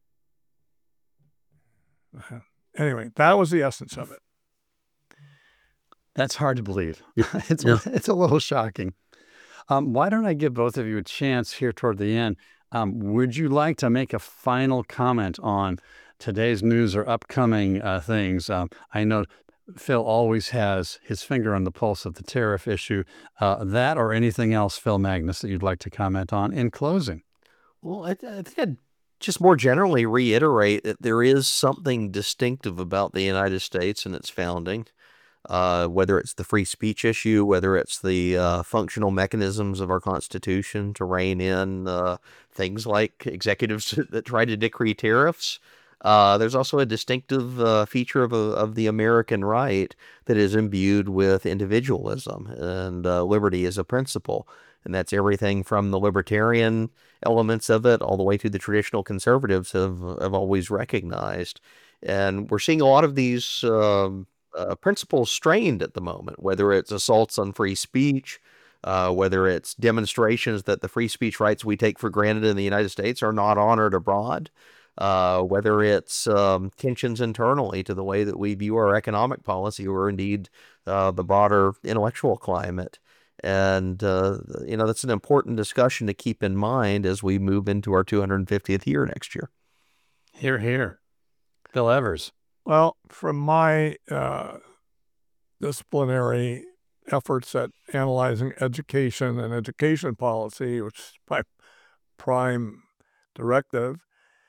Speaker 3: anyway, that was the essence of it.
Speaker 1: That's hard to believe. It's a little shocking. Why don't I give both of you a chance here toward the end? Would you like to make a final comment on today's news or upcoming things? I know Phil always has his finger on the pulse of the tariff issue. That or anything else, Phil Magnus, that you'd like to comment on in closing?
Speaker 2: Well, I think I'd just more generally reiterate that there is something distinctive about the United States and its founding, whether it's the free speech issue, whether it's the functional mechanisms of our Constitution to rein in things like executives that try to decree tariffs. There's also a distinctive feature of the American right that is imbued with individualism and liberty as a principle. And that's everything from the libertarian elements of it all the way to the traditional conservatives have always recognized. And we're seeing a lot of these principles strained at the moment, whether it's assaults on free speech, whether it's demonstrations that the free speech rights we take for granted in the United States are not honored abroad, whether it's tensions internally to the way that we view our economic policy or indeed the broader intellectual climate. And, that's an important discussion to keep in mind as we move into our 250th year next year.
Speaker 1: Hear, hear. Bill Evers.
Speaker 3: Well, from my disciplinary efforts at analyzing education and education policy, which is my prime directive,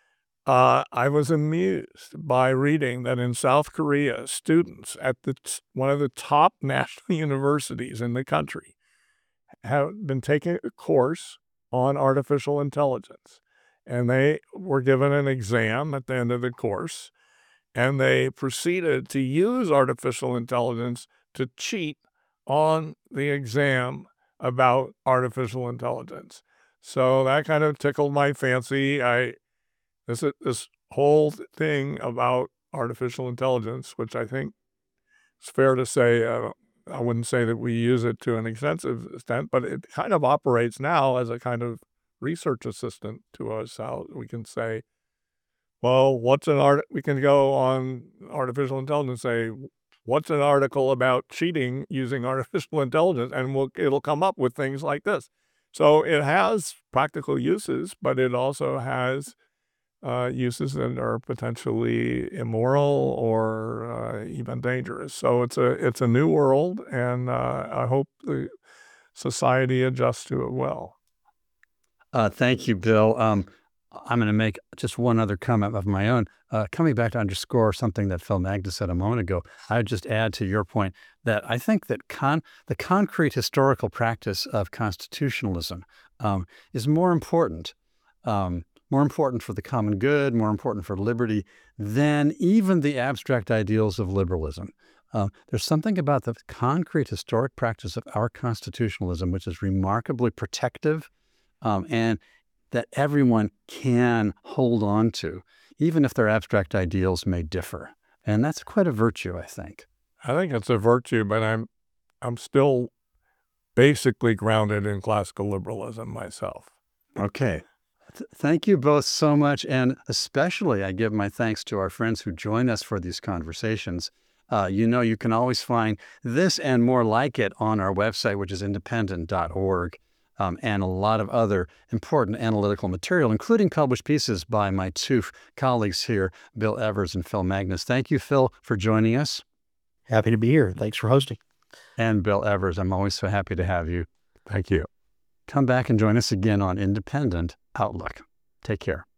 Speaker 3: I was amused by reading that in South Korea, students at one of the top national universities in the country have been taking a course on artificial intelligence. And they were given an exam at the end of the course, and they proceeded to use artificial intelligence to cheat on the exam about artificial intelligence. So that kind of tickled my fancy. This whole thing about artificial intelligence, which I think it's fair to say, I wouldn't say that we use it to an extensive extent, but it kind of operates now as a kind of research assistant to us. How we can say, well, we can go on artificial intelligence and say, what's an article about cheating using artificial intelligence? And it'll come up with things like this. So it has practical uses, but it also has uses that are potentially immoral or even dangerous. So it's a new world, and I hope the society adjusts to it well.
Speaker 1: Thank you, Bill. I'm going to make just one other comment of my own. Coming back to underscore something that Phil Magnus said a moment ago, I would just add to your point that I think that the concrete historical practice of constitutionalism is more important for the common good, more important for liberty than even the abstract ideals of liberalism. There's something about the concrete historic practice of our constitutionalism which is remarkably protective, and that everyone can hold on to, even if their abstract ideals may differ. And that's quite a virtue, I think.
Speaker 3: I think it's a virtue, but I'm still basically grounded in classical liberalism myself.
Speaker 1: Okay. Thank you both so much, and especially I give my thanks to our friends who join us for these conversations. You can always find this and more like it on our website, which is independent.org, and a lot of other important analytical material, including published pieces by my two colleagues here, Bill Evers and Phil Magnus. Thank you, Phil, for joining us.
Speaker 2: Happy to be here. Thanks for hosting.
Speaker 1: And Bill Evers, I'm always so happy to have you.
Speaker 3: Thank you.
Speaker 1: Come back and join us again on Independent Outlook. Take care.